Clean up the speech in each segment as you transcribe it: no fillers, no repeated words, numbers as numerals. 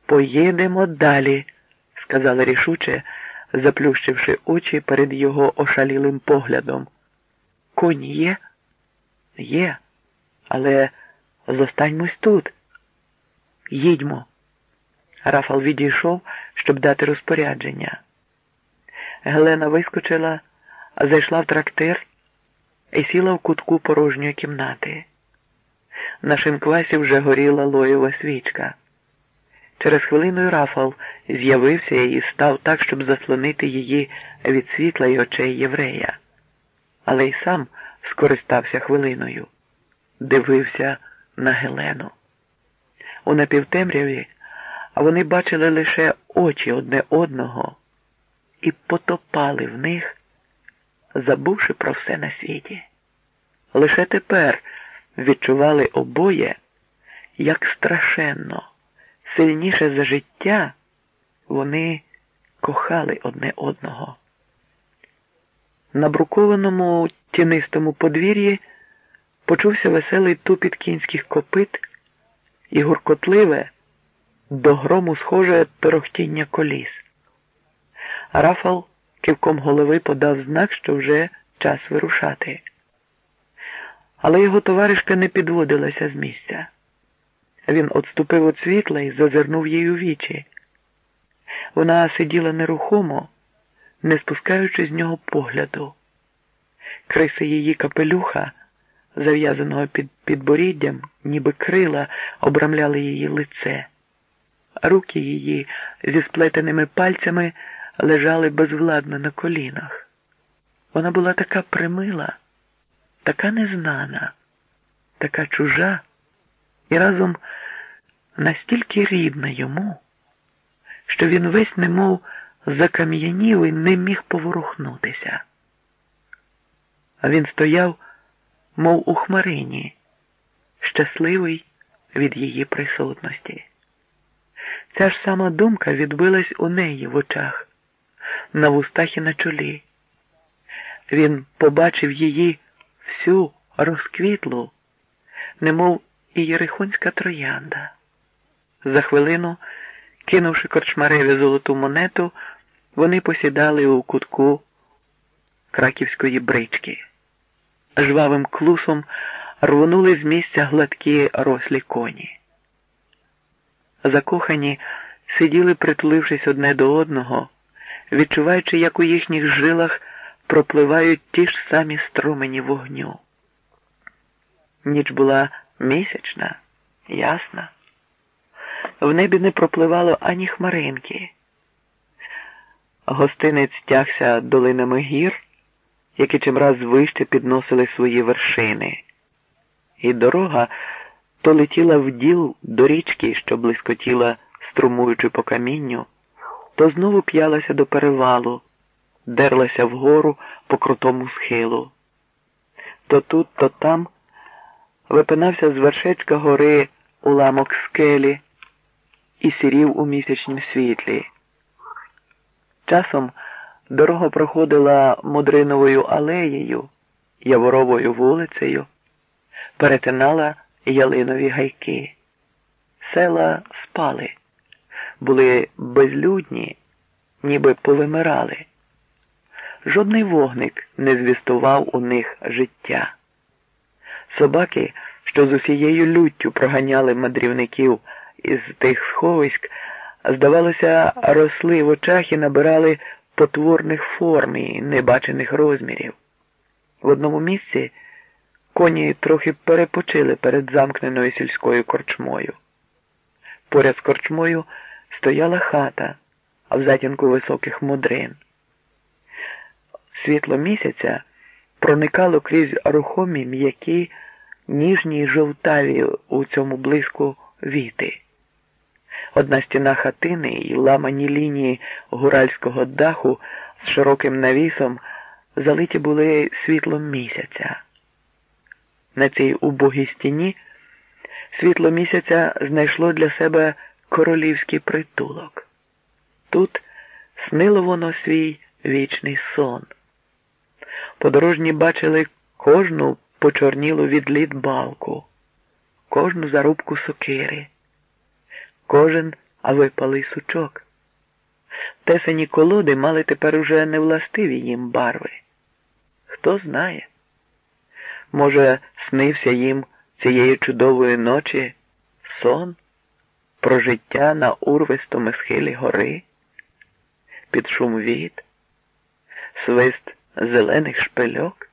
«Поїдемо далі», – сказала рішуче, заплющивши очі перед його ошалілим поглядом. «Коні є?» «Є, але зостаньмось тут». «Їдьмо». Рафал відійшов, щоб дати розпорядження. Гелена вискочила, зайшла в трактир і сіла в кутку порожньої кімнати. На шинквасі вже горіла лоєва свічка. Через хвилину Рафал з'явився і став так, щоб заслонити її від світла й очей єврея. Але й сам скористався хвилиною. Дивився на Гелену. У напівтемряві вони бачили лише очі одне одного і потопали в них, забувши про все на світі. Лише тепер відчували обоє, як страшенно, сильніше за життя вони кохали одне одного. На брукованому тінистому подвір'ї почувся веселий тупіт кінських копит і гуркотливе, до грому схоже торохтіння коліс. Рафал кивком голови подав знак, що вже час вирушати. Але його товаришка не підводилася з місця. Він отступив від світла і зазирнув їй у вічі. Вона сиділа нерухомо, не спускаючи з нього погляду. Криси її капелюха, зав'язаного під підборіддям, ніби крила, обрамляли її лице. Руки її зі сплетеними пальцями лежали безвладно на колінах. Вона була така примила, така незнана, така чужа і разом настільки рідна йому, що він весь немов закам'янів і не міг поворухнутися. А він стояв, мов у хмарині, щасливий від її присутності. Ця ж сама думка відбилась у неї в очах, на вустах і на чолі. Він побачив її всю розквітлу, немов ієрихонська троянда. За хвилину, кинувши корчмареві золоту монету, вони посідали у кутку краківської брички. Жвавим клусом рвонули з місця гладкі рослі коні. Закохані сиділи, притулившись одне до одного, відчуваючи, як у їхніх жилах пропливають ті ж самі струмені вогню. Ніч була місячна, ясна. В небі не пропливало ані хмаринки. Гостинець тягся долинами гір, які чимраз вище підносили свої вершини. І дорога то летіла вділ до річки, що блискотіла, струмуючи по камінню, то знову п'ялася до перевалу, дерлася вгору по крутому схилу. То тут, то там випинався з вершечка гори уламок скелі і сірів у місячнім світлі. Часом дорога проходила Мудриновою алеєю, Яворовою вулицею, перетинала ялинові гайки. Села спали, були безлюдні, ніби повимирали. Жодний вогник не звістував у них життя. Собаки, що з усією люттю проганяли мандрівників із тих сховиськ, здавалося, росли в очах і набирали потворних форм і небачених розмірів. В одному місці коні трохи перепочили перед замкненою сільською корчмою. Поряд з корчмою стояла хата, а в затінку високих модрин. Світло місяця проникало крізь рухомі, м'які, ніжні й жовтаві у цьому блиску віти. Одна стіна хатини і ламані лінії гуральського даху з широким навісом залиті були світлом місяця. На цій убогій стіні світло місяця знайшло для себе королівський притулок. Тут снило воно свій вічний сон. Подорожні бачили кожну почорнілу від літ балку, кожну зарубку сокири, кожен а випалий сучок. Тесані колоди мали тепер уже невластиві їм барви. Хто знає, може, снився їм цієї чудової ночі сон про життя на урвистому схилі гори, під шум віт, свист зелених шпильок.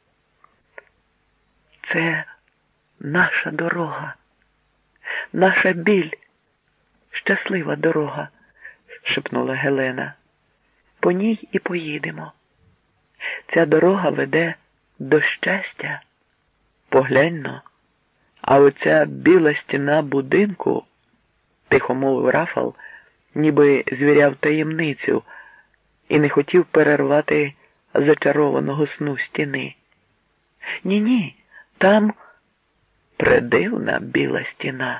Це наша дорога, наша біль, щаслива дорога, шепнула Гелена. По ній і поїдемо. Ця дорога веде до щастя. Поглянь-но, а оця біла стіна будинку, тихо мовив Рафал, ніби звіряв таємницю і не хотів перервати зачарованого сну стіни. Ні-ні, там придивна біла стіна.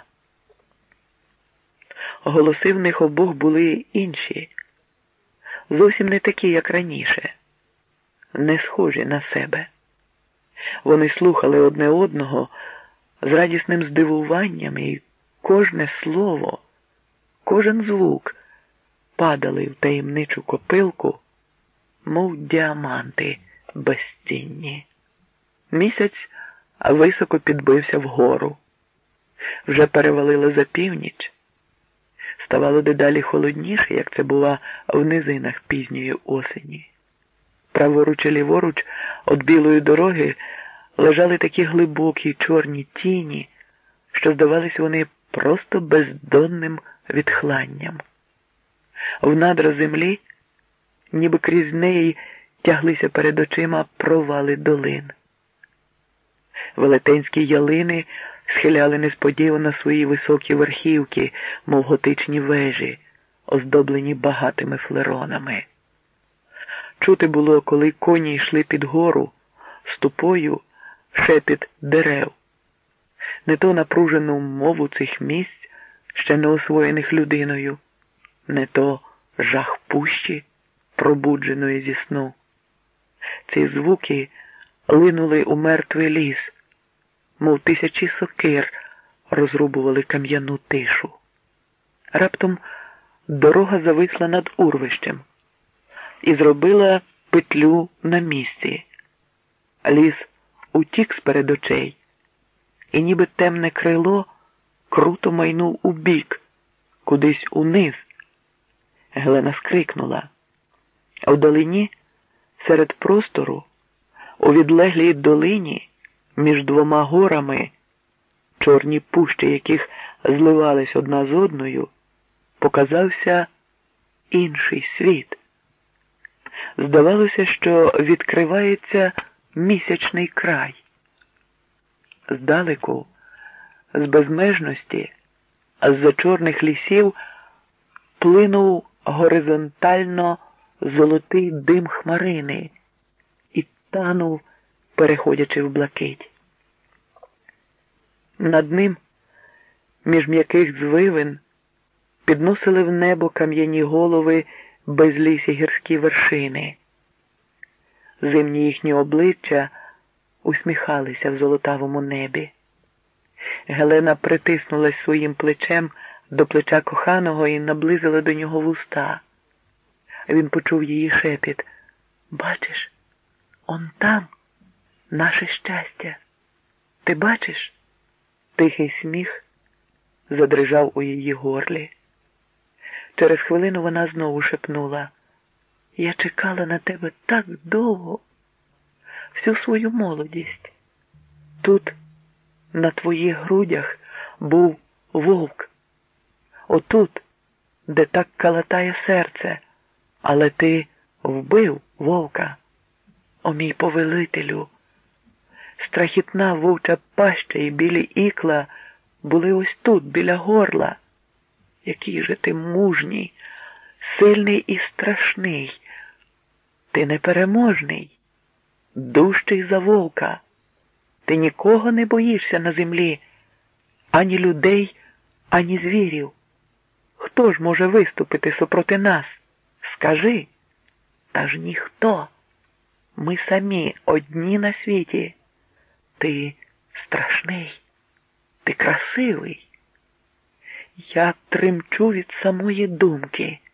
Голоси в них обох були інші, зовсім не такі, як раніше, не схожі на себе. Вони слухали одне одного з радісним здивуванням, і кожне слово, кожен звук падали в таємничу копилку, мов діаманти безцінні. Місяць високо підбився вгору. Вже перевалило за північ. Ставало дедалі холодніше, як це бува в низинах пізньої осені. Праворуч і ліворуч від білої дороги лежали такі глибокі чорні тіні, що здавались вони просто бездонним відхланням. В надра землі, ніби крізь неї, тяглися перед очима провали долин. Велетенські ялини схиляли несподівано свої високі верхівки, мов готичні вежі, оздоблені багатими флеронами. Чути було, коли коні йшли під гору, ступою шепіт дерев. Не то напружену мову цих місць, ще не освоєних людиною, не то жах пущі, пробудженої зі сну. Ці звуки линули у мертвий ліс, мов тисячі сокир розрубували кам'яну тишу. Раптом дорога зависла над урвищем і зробила петлю на місці. Ліс утік з-перед очей, і ніби темне крило круто майнув у бік, кудись униз. Гелена скрикнула. А вдалині, серед простору, у відлеглій долині, між двома горами, чорні пущі яких зливались одна з одною, показався інший світ. Здавалося, що відкривається місячний край. Здалеку, з безмежності, з-за чорних лісів плинув горизонтально золотий дим хмарини і танув, переходячи в блакить. Над ним, між м'яких звивин, підносили в небо кам'яні голови безлісі гірські вершини. Зимні їхні обличчя усміхалися в золотавому небі. Гелена притиснулась своїм плечем до плеча коханого і наблизила до нього вуста. Він почув її шепіт. «Бачиш, он там наше щастя. Ти бачиш?» Тихий сміх задрижав у її горлі. Через хвилину вона знову шепнула. «Я чекала на тебе так довго, всю свою молодість. Тут, на твоїх грудях, був вовк. Отут, де так калатає серце, але ти вбив вовка. О, мій повелителю! Страхітна вовча паща і білі ікла були ось тут, біля горла. Який же ти мужній, сильний і страшний. Ти непереможний, дужчий за вовка. Ти нікого не боїшся на землі, ані людей, ані звірів. Хто ж може виступити супроти нас? Скажи. Та ж ніхто. Ми самі одні на світі. Ти страшний, ти красивий. Я тремчу від самої думки.